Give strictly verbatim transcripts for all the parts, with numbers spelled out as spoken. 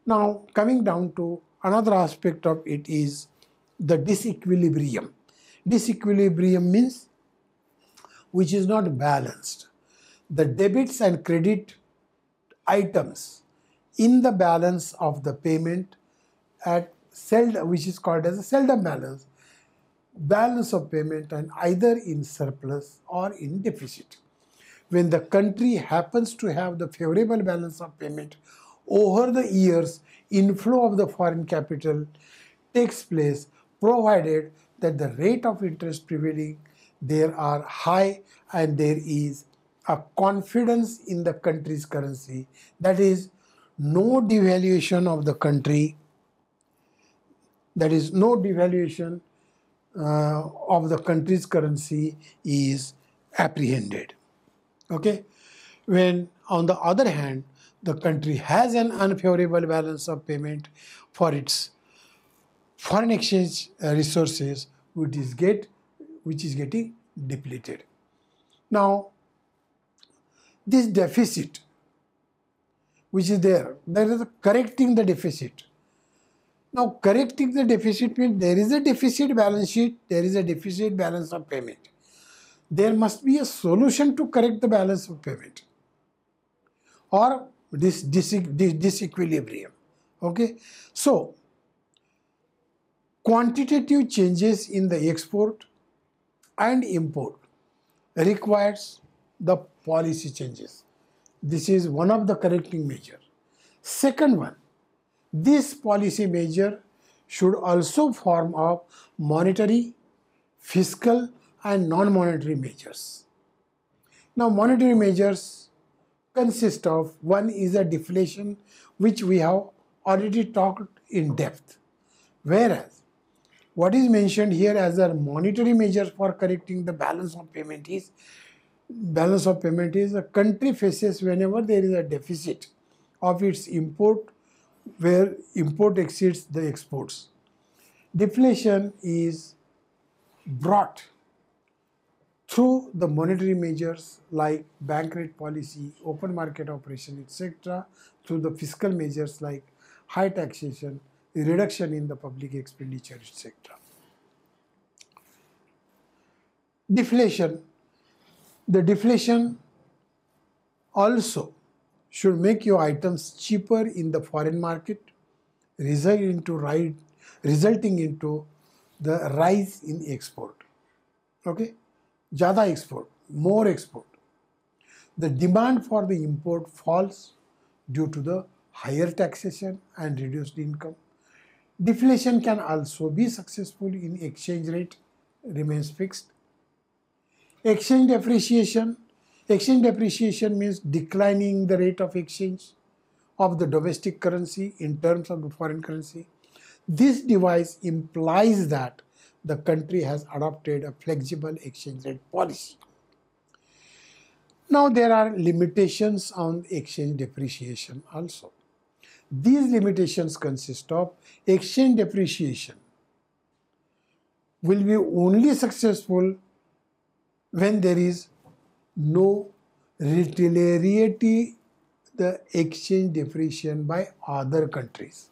Now, coming down to another aspect of it is the disequilibrium. Disequilibrium means which is not balanced. The debits and credit items in the balance of the payment at seldom, which is called as a seldom balance, balance of payment, and either in surplus or in deficit. When the country happens to have the favorable balance of payment, over the years, inflow of the foreign capital takes place, provided that the rate of interest prevailing there are high and there is a confidence in the country's currency. That is, no devaluation of the country, that is, no devaluation uh, of the country's currency is apprehended. Okay? When, on the other hand, the country has an unfavorable balance of payment for its foreign exchange resources, which is get which is getting depleted. Now, this deficit which is there, there is a correcting the deficit. Now, correcting the deficit means there is a deficit balance sheet, there is a deficit balance of payment. There must be a solution to correct the balance of payment or this disequilibrium. Okay, so quantitative changes in the export and import requires the policy changes. This is one of the correcting measures. Second one, this policy measure should also form of monetary, fiscal and non-monetary measures. Now, monetary measures consist of, one is a deflation, which we have already talked in depth, whereas what is mentioned here as a monetary measure for correcting the balance of payment is, balance of payment is a country faces whenever there is a deficit of its import, where import exceeds the exports. Deflation is brought through the monetary measures like bank rate policy, open market operation, et cetera, through the fiscal measures like high taxation, reduction in the public expenditure, et cetera. Deflation. The deflation also should make your items cheaper in the foreign market, result into right, resulting into the rise in export. Okay? Jada export, more export. The demand for the import falls due to the higher taxation and reduced income. Deflation can also be successful in exchange rate remains fixed. Exchange depreciation. Exchange depreciation means declining the rate of exchange of the domestic currency in terms of the foreign currency. This device implies that the country has adopted a flexible exchange rate policy. Now, there are limitations on exchange depreciation also. These limitations consist of exchange depreciation will be only successful when there is no retaliatory the exchange depreciation by other countries.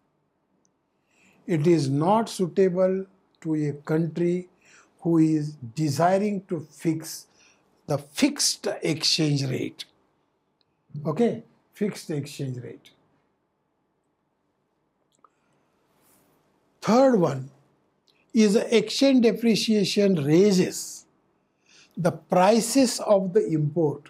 It is not suitable to a country who is desiring to fix the fixed exchange rate. Okay, fixed exchange rate. Third one is exchange depreciation raises the prices of the import.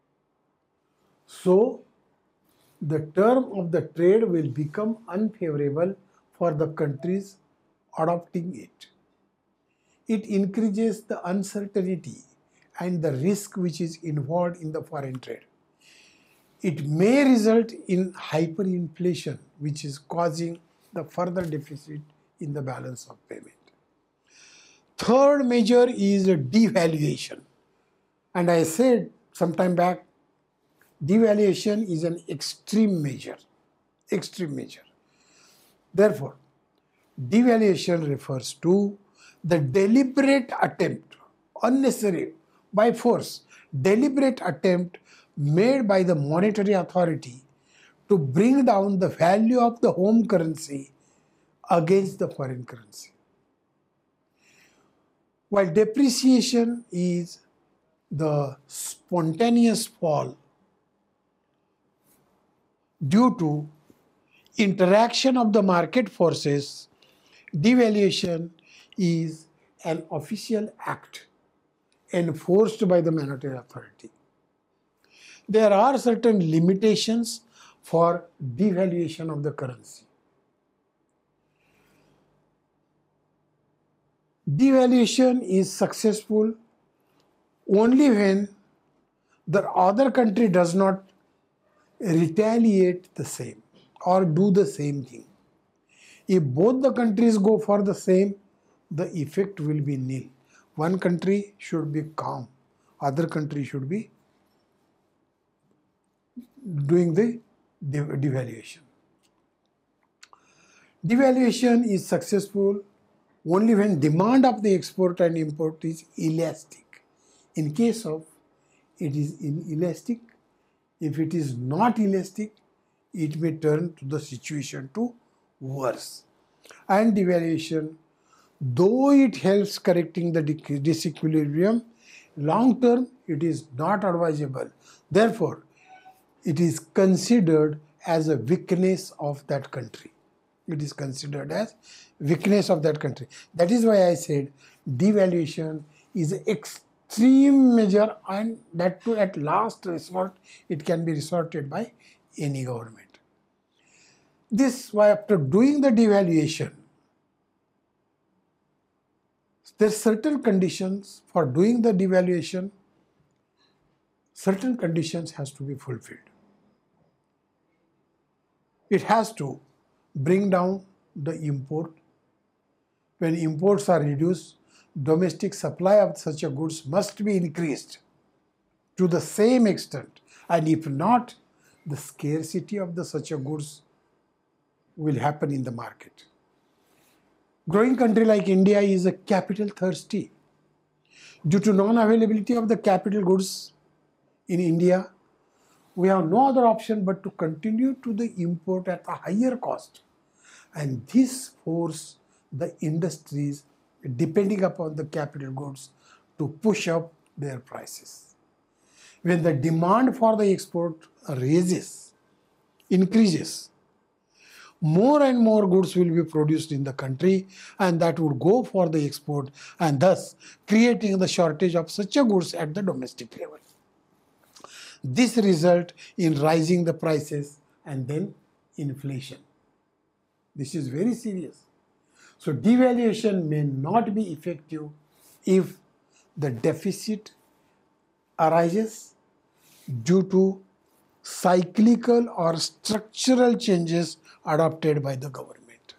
So, the term of the trade will become unfavorable for the countries adopting it. It increases the uncertainty and the risk which is involved in the foreign trade. It may result in hyperinflation, which is causing the further deficit in the balance of payment. Third measure is devaluation. And I said some time back, devaluation is an extreme measure, extreme measure. Therefore, devaluation refers to the deliberate attempt, unnecessary, by force, deliberate attempt made by the monetary authority to bring down the value of the home currency against the foreign currency. While depreciation is the spontaneous fall due to interaction of the market forces, devaluation is an official act enforced by the monetary authority. There are certain limitations for devaluation of the currency. Devaluation is successful only when the other country does not retaliate the same or do the same thing. If both the countries go for the same, the effect will be nil. One country should be calm, other country should be doing the devaluation. Devaluation is successful only when demand of the export and import is elastic. In case of it is inelastic, if it is not elastic, it may turn to the situation to worse. And devaluation, though it helps correcting the disequilibrium, long term it is not advisable. Therefore, it is considered as a weakness of that country. It is considered as weakness of that country. That is why I said devaluation is an extreme measure, and that too at last resort it can be resorted by any government. This why after doing the devaluation, there are certain conditions for doing the devaluation, certain conditions has to be fulfilled. It has to bring down the import. When imports are reduced, domestic supply of such a goods must be increased to the same extent, and if not, the scarcity of the such a goods will happen in the market. Growing country like India is a capital thirsty. Due to non-availability of the capital goods in India, we have no other option but to continue to the import at a higher cost. And this forces the industries depending upon the capital goods to push up their prices. When the demand for the export raises, increases, more and more goods will be produced in the country, and that would go for the export, and thus creating the shortage of such a goods at the domestic level. This results in rising the prices and then inflation. This is very serious. So devaluation may not be effective if the deficit arises due to cyclical or structural changes adopted by the government.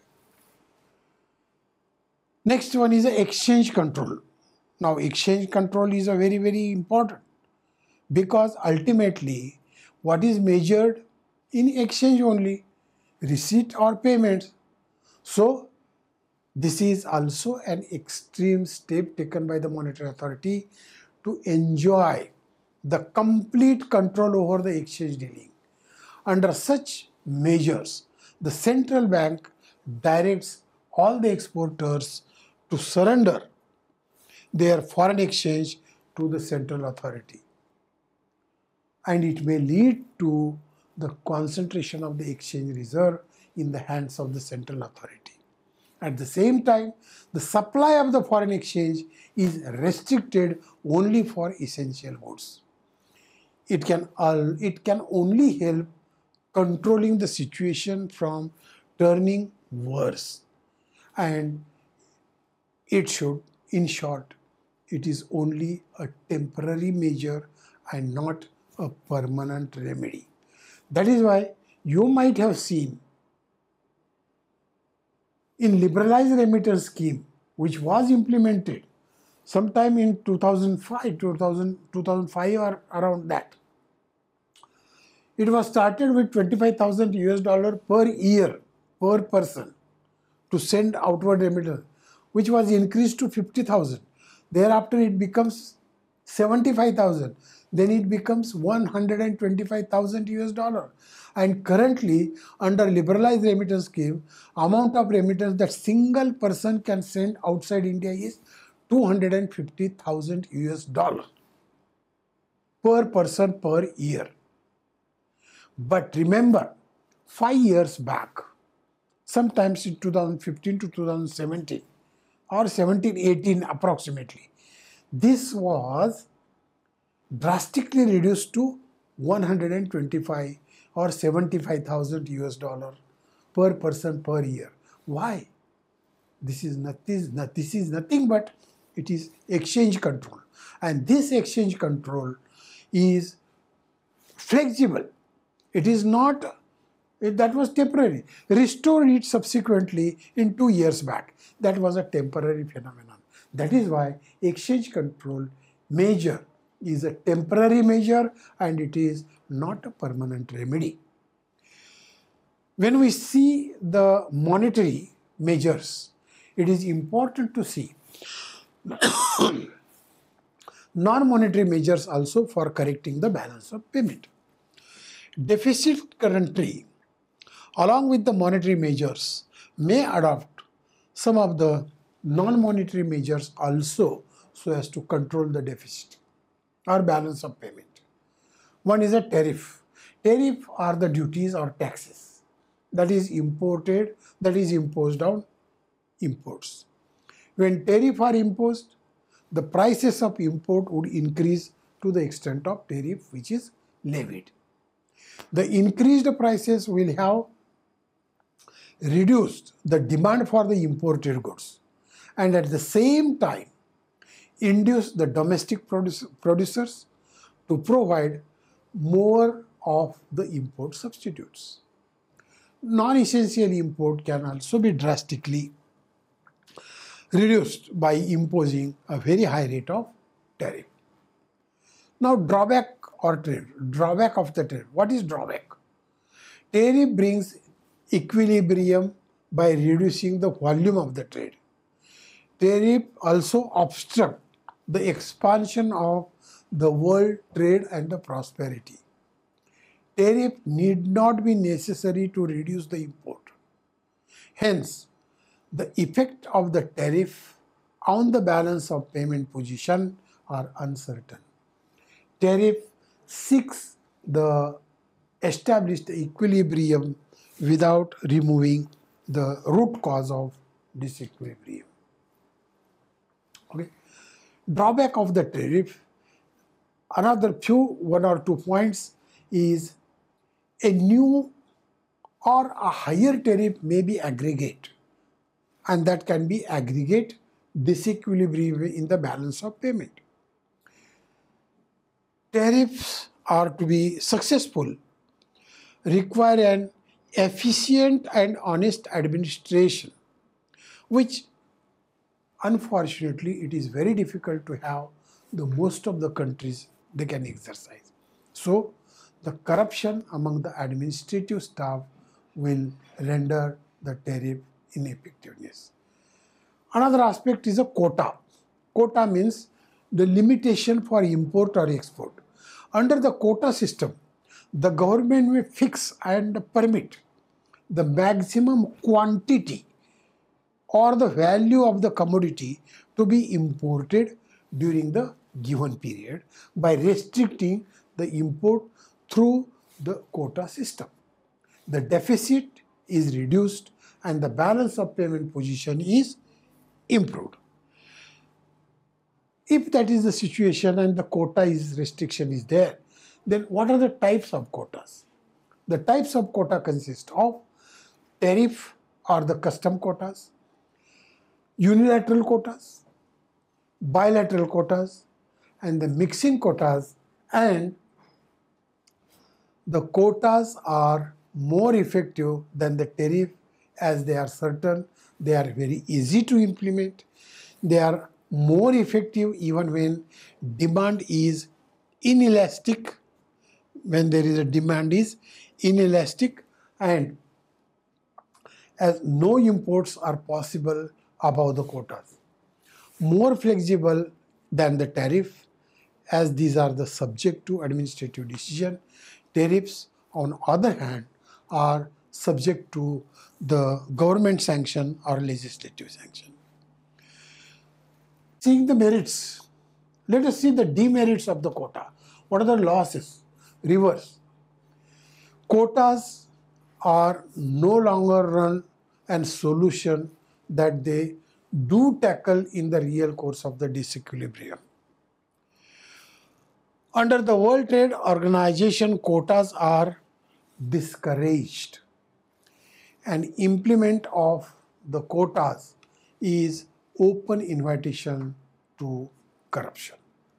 Next one is exchange control. Now exchange control is a very very important, because ultimately what is measured in exchange only, receipt or payments. So this is also an extreme step taken by the monetary authority to enjoy the complete control over the exchange dealing. Under such measures, the central bank directs all the exporters to surrender their foreign exchange to the central authority. And it may lead to the concentration of the exchange reserve in the hands of the central authority. At the same time, the supply of the foreign exchange is restricted only for essential goods. It can, uh, it can only help controlling the situation from turning worse. And it should, in short, it is only a temporary measure and not a permanent remedy. That is why you might have seen in liberalized remittance scheme, which was implemented sometime in two thousand five, two thousand, two thousand five or around that. It was started with twenty-five thousand U S dollar per year per person to send outward remittance, which was increased to fifty thousand. Thereafter it becomes seventy-five thousand, then it becomes one hundred twenty-five thousand U S dollar. And currently, under liberalized remittance scheme, amount of remittance that single person can send outside India is two hundred fifty thousand U S dollar per person per year. But remember, five years back, sometimes in two thousand fifteen to two thousand seventeen or seventeen eighteen approximately, this was drastically reduced to one hundred twenty-five or seventy-five thousand U S dollar per person per year. Why? This is nothing, this is nothing but it is exchange control. And this exchange control is flexible. It is not, it, that was temporary. Restored it subsequently in two years back. That was a temporary phenomenon. That is why exchange control measure is a temporary measure and it is not a permanent remedy. When we see the monetary measures, it is important to see non-monetary measures also for correcting the balance of payment. Deficit country, along with the monetary measures, may adopt some of the non-monetary measures also so as to control the deficit or balance of payment. One is a tariff. Tariff are the duties or taxes that is imported, that is imposed on imports. When tariff are imposed, the prices of import would increase to the extent of tariff which is levied. The increased prices will have reduced the demand for the imported goods and at the same time induce the domestic produce, producers to provide more of the import substitutes. Non-essential import can also be drastically reduced by imposing a very high rate of tariff. Now, drawback or trade, drawback of the trade. What is drawback? Tariff brings equilibrium by reducing the volume of the trade. Tariff also obstruct the expansion of the world trade and the prosperity. Tariff need not be necessary to reduce the import. Hence, the effect of the tariff on the balance of payment position are uncertain. Tariff seeks the established equilibrium without removing the root cause of disequilibrium. Okay. Drawback of the tariff, another few, one or two points is a new or a higher tariff may be aggregate, and that can be aggregate disequilibrium in the balance of payment. Tariffs are to be successful, require an efficient and honest administration, which unfortunately it is very difficult to have the most of the countries they can exercise. So the corruption among the administrative staff will render the tariff ineffectiveness. Another aspect is a quota. Quota means the limitation for import or export. Under the quota system, the government may fix and permit the maximum quantity or the value of the commodity to be imported during the given period by restricting the import through the quota system. The deficit is reduced and the balance of payment position is improved. If that is the situation and the quota is restriction is there, then what are the types of quotas? The types of quota consist of tariff or the custom quotas, unilateral quotas, bilateral quotas, and the mixing quotas, and the quotas are more effective than the tariff as they are certain, they are very easy to implement, they are more effective even when demand is inelastic, when there is a demand is inelastic, and as no imports are possible above the quotas. More flexible than the tariff as these are the subject to administrative decision. Tariffs, on other hand, are subject to the government sanction or legislative sanction. Seeing the merits, let us see the demerits of the quota. What are the losses? Reverse. Quotas are no longer run and solution that they do tackle in the real course of the disequilibrium. Under the World Trade Organization, quotas are discouraged, and implement of the quotas is open invitation to corruption.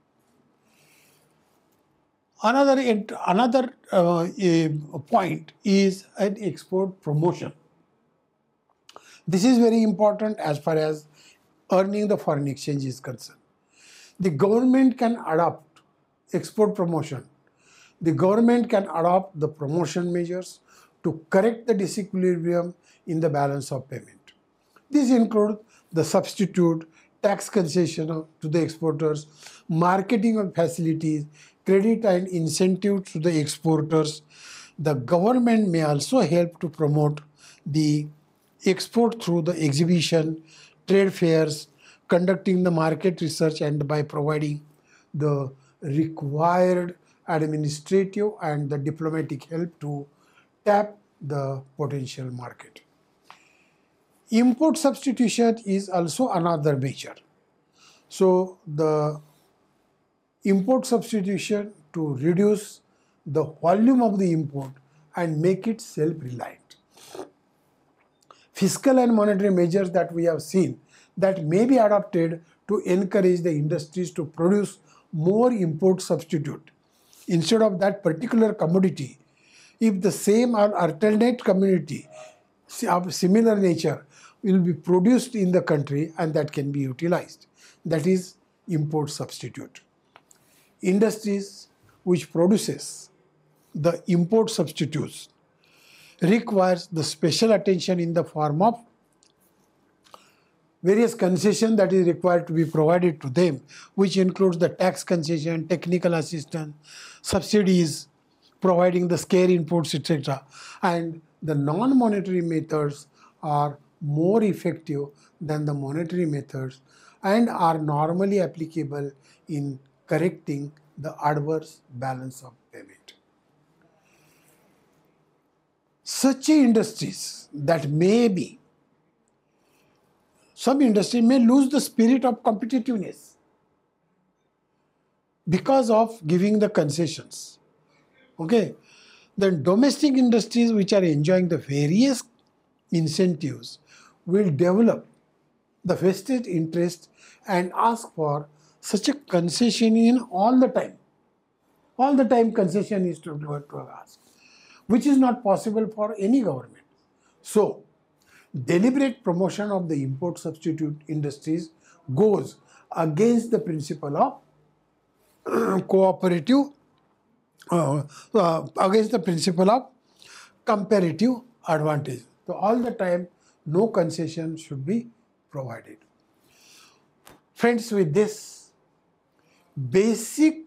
Another, another uh, point is an export promotion. This is very important as far as earning the foreign exchange is concerned. The government can adopt export promotion. The government can adopt the promotion measures to correct the disequilibrium in the balance of payment. These include the substitute, tax concession to the exporters, marketing of facilities, credit and incentive to the exporters. The government may also help to promote the export through the exhibition, trade fairs, conducting the market research, and by providing the required administrative and the diplomatic help to tap the potential market. Import substitution is also another measure. So the import substitution to reduce the volume of the import and make it self-reliant. Fiscal and monetary measures that we have seen that may be adopted to encourage the industries to produce more import substitute instead of that particular commodity. If the same or alternate commodity of similar nature will be produced in the country and that can be utilized, that is import substitute. Industries which produces the import substitutes requires the special attention in the form of various concession that is required to be provided to them, which includes the tax concession, technical assistance, subsidies, providing the scare inputs, et cetera. And the non-monetary methods are more effective than the monetary methods and are normally applicable in correcting the adverse balance of payment. Such industries that may be, some industry may lose the spirit of competitiveness because of giving the concessions. Okay, then domestic industries which are enjoying the various incentives will develop the vested interest and ask for such a concession in all the time. All the time concession is to, to ask, which is not possible for any government. So, deliberate promotion of the import substitute industries goes against the principle of cooperative, uh, uh, against the principle of comparative advantage. So, all the time, no concession should be provided. Friends, with this, basic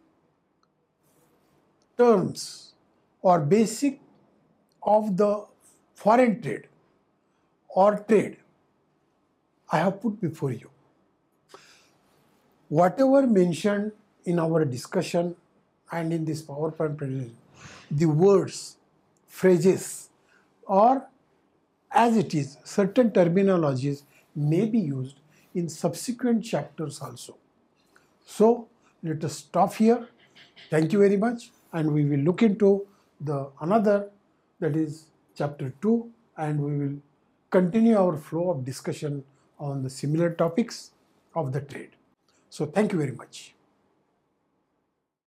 terms or basic of the foreign trade or trade I have put before you. Whatever mentioned in our discussion and in this PowerPoint presentation, the words, phrases, or as it is, certain terminologies may be used in subsequent chapters also. So let us stop here. Thank you very much, and we will look into the another, that is chapter two, and we will continue our flow of discussion on the similar topics of the trade. So thank you very much.